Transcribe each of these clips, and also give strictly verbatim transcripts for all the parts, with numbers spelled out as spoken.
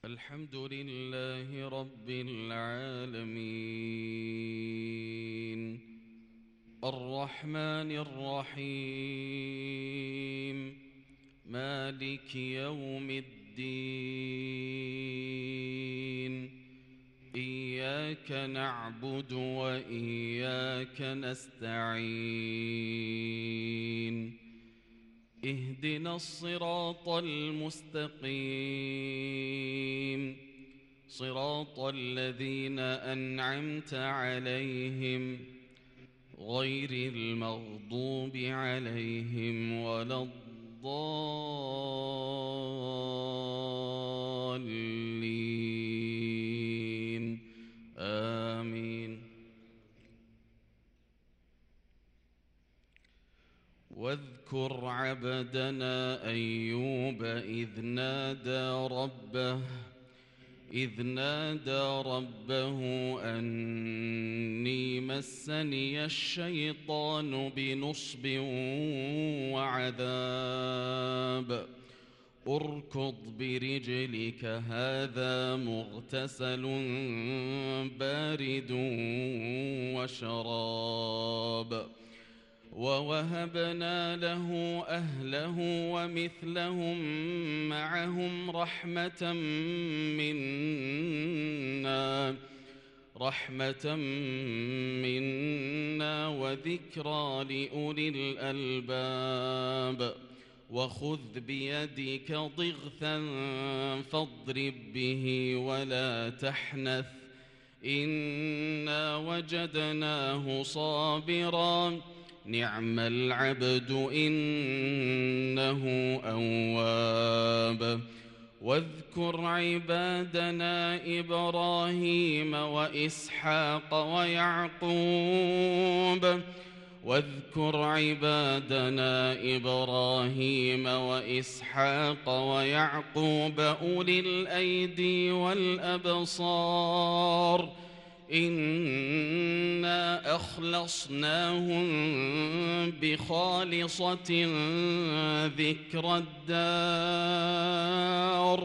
الحمد لله رب العالمين الرحمن الرحيم مالك يوم الدين إياك نعبد وإياك نستعين اهدنا الصراط المستقيم صراط الذين أنعمت عليهم غير المغضوب عليهم ولا الضالين آمين. واذكر عبدنا أيوب إذ نادى ربه إذ نادى ربه أني مسني الشيطان بنصب وعذاب اركض برجلك هذا مغتسل بارد وشراب ووهبنا له أهله ومثلهم معهم رحمة منا رحمة منا وذكرى لأولي الألباب وخذ بيدك ضغثا فاضرب به ولا تحنث إنا وجدناه صابرا نعم العبد إنه أواب. واذكر عبادنا إبراهيم وإسحاق ويعقوب واذكر عبادنا إبراهيم وإسحاق ويعقوب أولي الأيدي والأبصار إنا أخلصناهم بخالصة ذكر الدار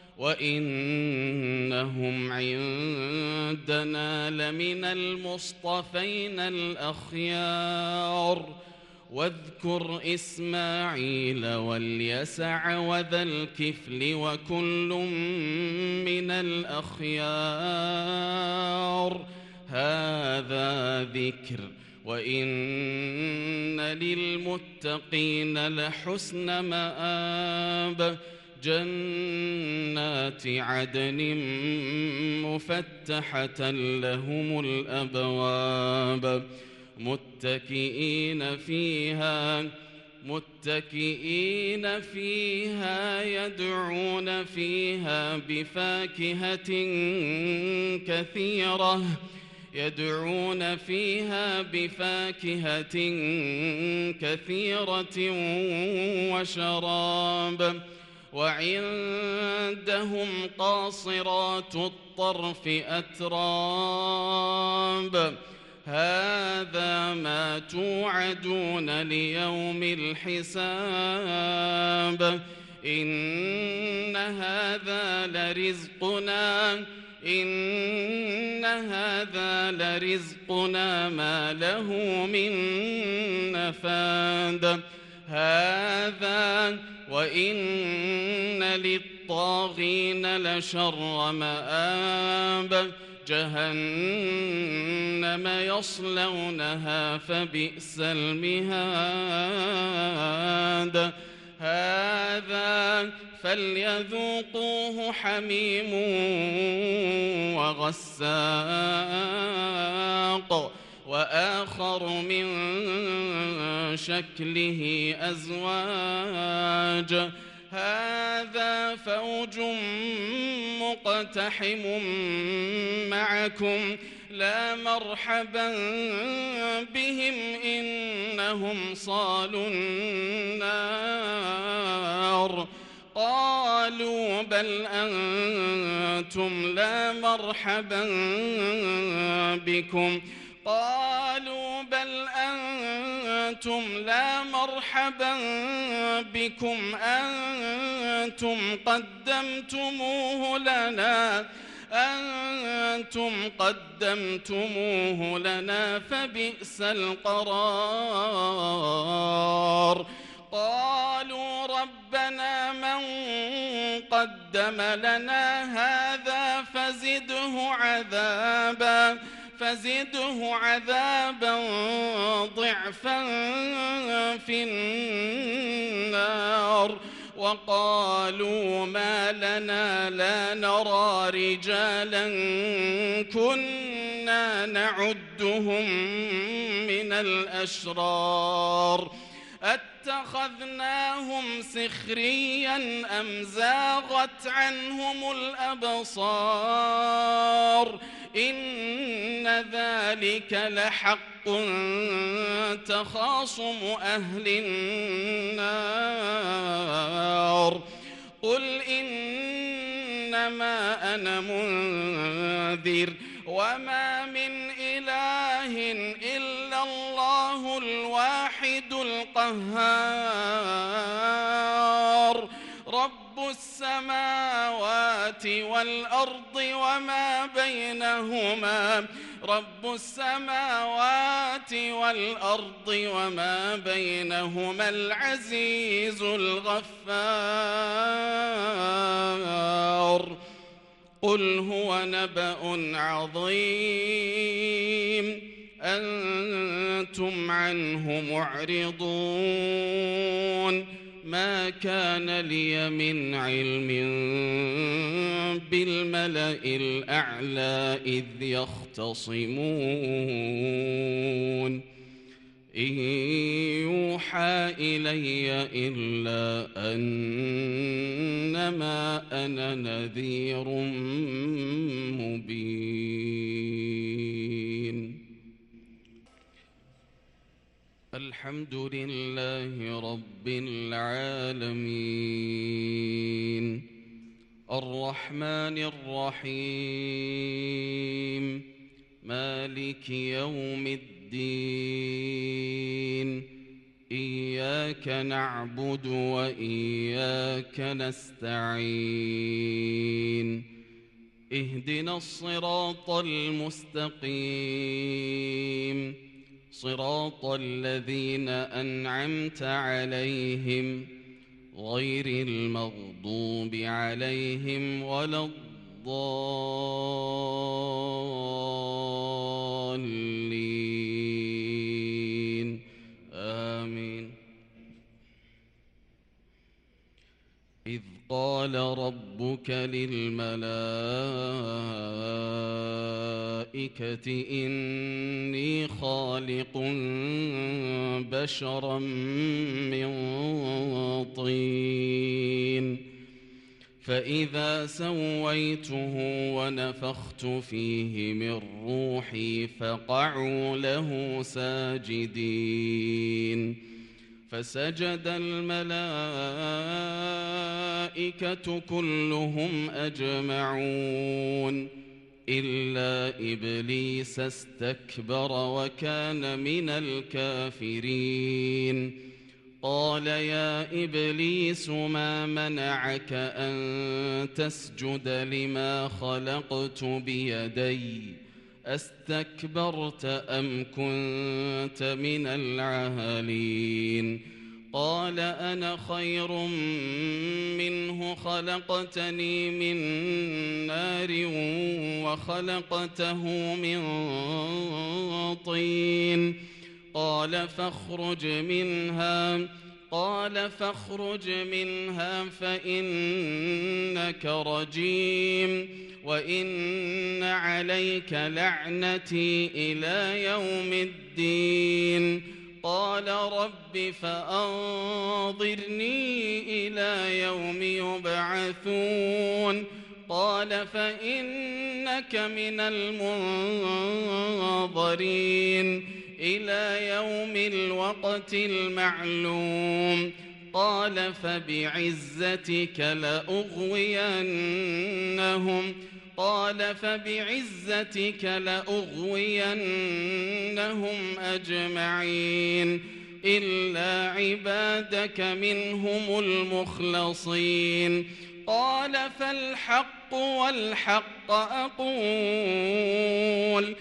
وإنهم عندنا لمن المصطفين الأخيار. واذكر إسماعيل واليسع وذا الكفل وكل من الأخيار هذا ذكر وإن للمتقين لحسن مآب جنات عدن مفتحة لهم الأبواب متكئين فيها متكئين فيها يدعون فيها بفاكهة كثيرة يدعون فيها بفاكهة كثيرة وشراب وعندهم قاصرات الطرف أتراب هذا ما توعدون ليوم الحساب إن هذا لرزقنا إن هذا لرزقنا ما له من نفاد هذا وإن للطاغين لشر مآب جهنم يصلونها فبئس المهاد هذا فليذوقوه حميم وغساق وآخر من شكله أزواج هذا فوج مقتحم معكم لا مرحبا بهم إنهم صالوا النار قالوا بل أنتم لا مرحبا بكم قالوا بل أنتم قدمتم لا مرحبا بكم أنتم قدمتموه لنا أنتم قدمتموه لنا فبئس القرار. قالوا ربنا من قدم لنا هذا فزده عذابا فزده عذابا ضعفا في النار. وقالوا ما لنا لا نرى رجالا كنا نعدهم من الأشرار أتخذناهم سخريا أم زاغت عنهم الأبصار إن ذلك لحق تخاصم أهل النار. قل إنما أنا منذر وما من إله إلا الله الواحد القهار رب السماوات والأرض وما بينهما رب السماوات والأرض وما بينهما العزيز الغفار. قل هو نبأ عظيم أنتم عنه معرضون. ما كان لي من علم بالملأ الأعلى إذ يختصمون إن يوحى إلي إلا أنما أنا نذير مبين. الحمد لله رب العالمين الرحمن الرحيم مالك يوم الدين إياك نعبد وإياك نستعين اهدنا الصراط المستقيم صراط الذين أنعمت عليهم غير المغضوب عليهم ولا الضالين آمين. إذ قال ربك للملائكة إني خالق بشرا من طين فإذا سويته ونفخت فيه من روحي فقعوا له ساجدين. فسجد الملائكة كلهم أجمعون إلا إبليس استكبر وكان من الكافرين. قال يا إبليس ما منعك أن تسجد لما خلقت بيدي أستكبرت أم كنت من العالين؟ قال أنا خير منه خلقتني من نار وخلقته من طين قال فاخرج منها قال فاخرج منها فإنك رجيم وإن عليك لعنتي إلى يوم الدين. قال رب فأنظرني إلى يوم يبعثون. قال فإنك من المنظرين إلى يوم الوقت المعلوم. قال فبعزتك لأغوينهم قال فبعزتك لأغوينهم أجمعين. إلا عبادك منهم المخلصين قال فالحق والحق أقول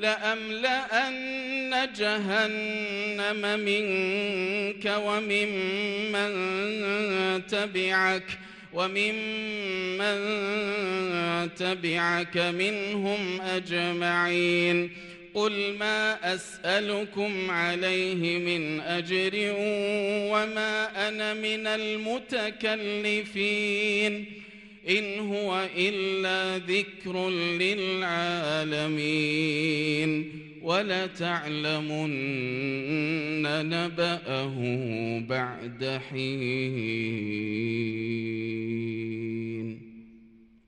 لأملأن جهنم منك وممن تبعك وممن تبعك منهم أجمعين قل ما أسألكم عليه من أجر وما أنا من المتكلفين إن هو إلا ذكر للعالمين ولتعلمن نبأه بعد حين.